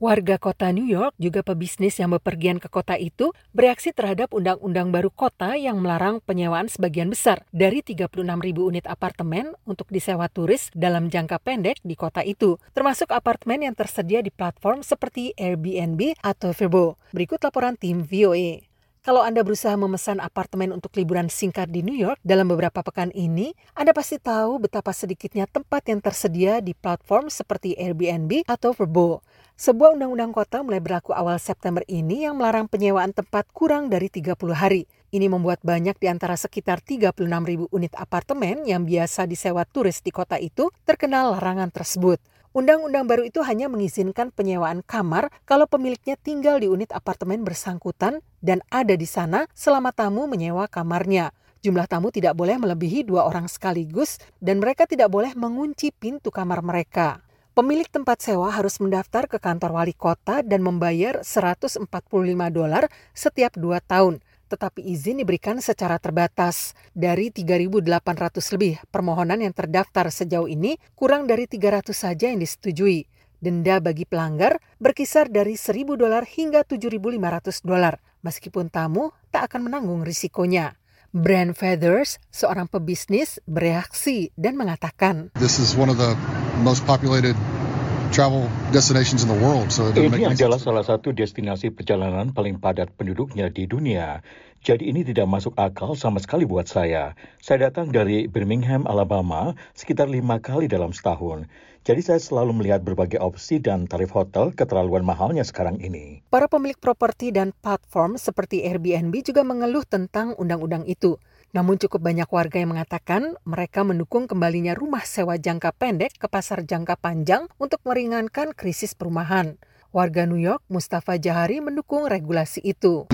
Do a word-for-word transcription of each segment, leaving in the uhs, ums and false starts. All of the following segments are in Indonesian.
Warga kota New York, juga pebisnis yang bepergian ke kota itu, bereaksi terhadap undang-undang baru kota yang melarang penyewaan sebagian besar dari tiga puluh enam ribu unit apartemen untuk disewa turis dalam jangka pendek di kota itu, termasuk apartemen yang tersedia di platform seperti Airbnb atau Vrbo. Berikut laporan tim V O A. Kalau Anda berusaha memesan apartemen untuk liburan singkat di New York dalam beberapa pekan ini, Anda pasti tahu betapa sedikitnya tempat yang tersedia di platform seperti Airbnb atau Vrbo. Sebuah undang-undang kota mulai berlaku awal September ini yang melarang penyewaan tempat kurang dari tiga puluh hari. Ini membuat banyak di antara sekitar tiga puluh enam ribu unit apartemen yang biasa disewa turis di kota itu terkena larangan tersebut. Undang-undang baru itu hanya mengizinkan penyewaan kamar kalau pemiliknya tinggal di unit apartemen bersangkutan dan ada di sana selama tamu menyewa kamarnya. Jumlah tamu tidak boleh melebihi dua orang sekaligus dan mereka tidak boleh mengunci pintu kamar mereka. Pemilik tempat sewa harus mendaftar ke kantor wali kota dan membayar seratus empat puluh lima dolar setiap dua tahun. Tetapi izin diberikan secara terbatas. Dari tiga ribu delapan ratus lebih permohonan yang terdaftar sejauh ini, kurang dari tiga ratus saja yang disetujui. Denda bagi pelanggar berkisar dari seribu dolar hingga tujuh ribu lima ratus dolar, meskipun tamu tak akan menanggung risikonya. Brand Feathers, seorang pebisnis, bereaksi dan mengatakan, This is one of the most populated travel destinations in the world. So ini adalah salah satu destinasi perjalanan paling padat penduduknya di dunia. Jadi ini tidak masuk akal sama sekali buat saya. Saya datang dari Birmingham, Alabama, sekitar lima kali dalam setahun. Jadi saya selalu melihat berbagai opsi dan tarif hotel keterlaluan mahalnya sekarang ini. Para pemilik properti dan platform seperti Airbnb juga mengeluh tentang undang-undang itu. Namun cukup banyak warga yang mengatakan mereka mendukung kembalinya rumah sewa jangka pendek ke pasar jangka panjang untuk meringankan krisis perumahan. Warga New York, Mustafa Jahari, mendukung regulasi itu.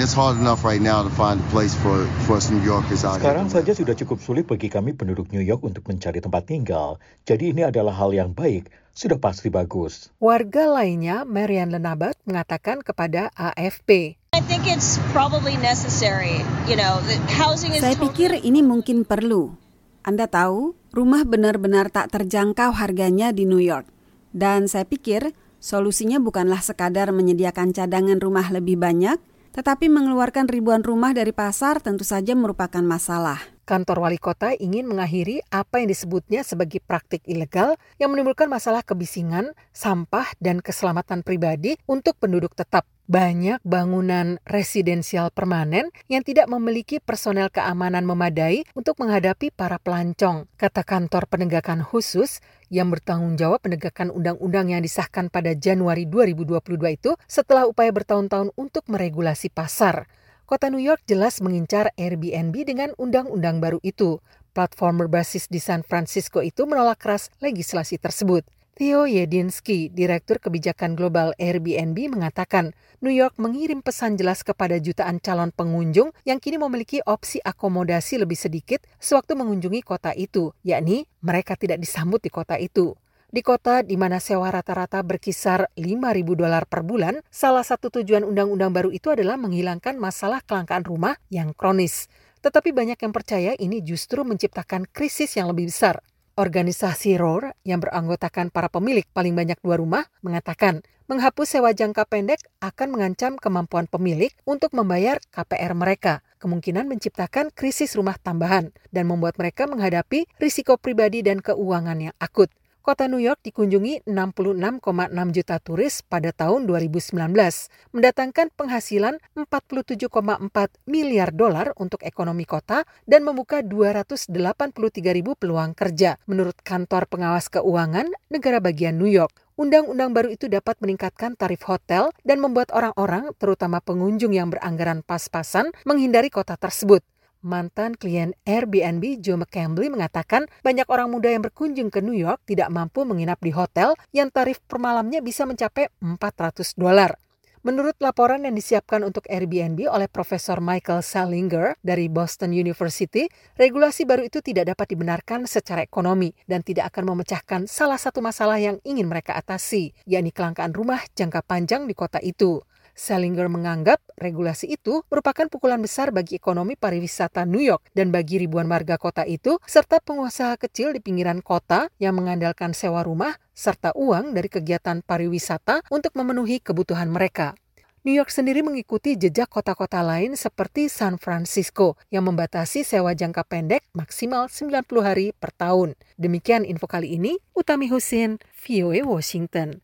Sekarang saja sudah cukup sulit bagi kami penduduk New York untuk mencari tempat tinggal. Jadi ini adalah hal yang baik. Sudah pasti bagus. Warga lainnya, Marian Lenabat, mengatakan kepada A F P. I think it's probably necessary. You know, the housing is Saya pikir ini mungkin perlu. Anda tahu, rumah benar-benar tak terjangkau harganya di New York. Dan saya pikir solusinya bukanlah sekadar menyediakan cadangan rumah lebih banyak, tetapi mengeluarkan ribuan rumah dari pasar tentu saja merupakan masalah. Kantor wali kota ingin mengakhiri apa yang disebutnya sebagai praktik ilegal yang menimbulkan masalah kebisingan, sampah, dan keselamatan pribadi untuk penduduk tetap. Banyak bangunan residensial permanen yang tidak memiliki personel keamanan memadai untuk menghadapi para pelancong, kata kantor penegakan khusus yang bertanggung jawab penegakan undang-undang yang disahkan pada Januari dua ribu dua puluh dua itu setelah upaya bertahun-tahun untuk meregulasi pasar. Kota New York jelas mengincar Airbnb dengan undang-undang baru itu. Platform berbasis di San Francisco itu menolak keras legislasi tersebut. Theo Yedinsky, Direktur Kebijakan Global Airbnb, mengatakan New York mengirim pesan jelas kepada jutaan calon pengunjung yang kini memiliki opsi akomodasi lebih sedikit sewaktu mengunjungi kota itu, yakni mereka tidak disambut di kota itu. Di kota di mana sewa rata-rata berkisar lima ribu dolar per bulan, salah satu tujuan undang-undang baru itu adalah menghilangkan masalah kelangkaan rumah yang kronis. Tetapi banyak yang percaya ini justru menciptakan krisis yang lebih besar. Organisasi Roar yang beranggotakan para pemilik paling banyak dua rumah mengatakan menghapus sewa jangka pendek akan mengancam kemampuan pemilik untuk membayar K P R mereka, kemungkinan menciptakan krisis rumah tambahan dan membuat mereka menghadapi risiko pribadi dan keuangan yang akut. Kota New York dikunjungi enam puluh enam koma enam juta turis pada tahun dua ribu sembilan belas, mendatangkan penghasilan empat puluh tujuh koma empat miliar dolar untuk ekonomi kota dan membuka dua ratus delapan puluh tiga ribu peluang kerja, menurut Kantor Pengawas Keuangan Negara Bagian New York. Undang-undang baru itu dapat meningkatkan tarif hotel dan membuat orang-orang, terutama pengunjung yang beranggaran pas-pasan, menghindari kota tersebut. Mantan klien Airbnb Joe McCambly mengatakan banyak orang muda yang berkunjung ke New York tidak mampu menginap di hotel yang tarif per malamnya bisa mencapai empat ratus dolar. Menurut laporan yang disiapkan untuk Airbnb oleh Profesor Michael Salinger dari Boston University, regulasi baru itu tidak dapat dibenarkan secara ekonomi dan tidak akan memecahkan salah satu masalah yang ingin mereka atasi, yakni kelangkaan rumah jangka panjang di kota itu. Salinger menganggap regulasi itu merupakan pukulan besar bagi ekonomi pariwisata New York dan bagi ribuan warga kota itu, serta pengusaha kecil di pinggiran kota yang mengandalkan sewa rumah serta uang dari kegiatan pariwisata untuk memenuhi kebutuhan mereka. New York sendiri mengikuti jejak kota-kota lain seperti San Francisco yang membatasi sewa jangka pendek maksimal sembilan puluh hari per tahun. Demikian info kali ini, Utami Husin, V O A Washington.